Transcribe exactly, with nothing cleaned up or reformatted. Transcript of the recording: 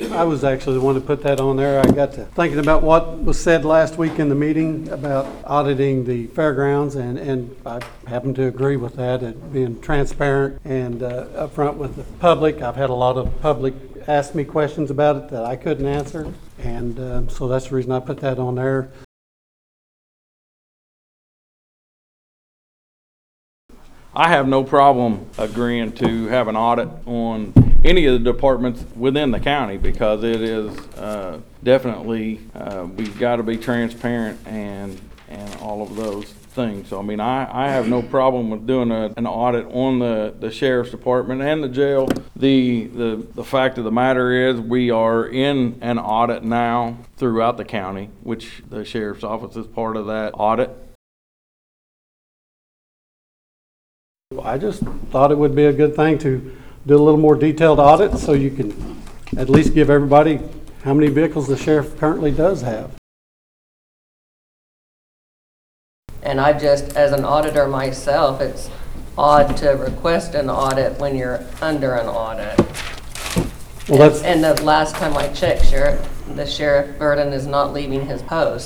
I was actually the one to put that on there. I got to thinking about what was said last week in the meeting about auditing the fairgrounds, and, and I happen to agree with that, it being transparent and uh, upfront with the public. I've had a lot of public ask me questions about it that I couldn't answer, and uh, so that's the reason I put that on there. I have no problem agreeing to have an audit on any of the departments within the county, because it is uh, definitely, uh, we've got to be transparent and and all of those things. So, I mean, I, I have no problem with doing a, an audit on the, the sheriff's department and the jail. The, the, the fact of the matter is we are in an audit now throughout the county, which the sheriff's office is part of that audit. I just thought it would be a good thing to do a little more detailed audit so you can at least give everybody how many vehicles the sheriff currently does have. And I just, as an auditor myself, it's odd to request an audit when you're under an audit. Well, that's, and, and the last time I checked, Sheriff, the Sheriff Burden is not leaving his post.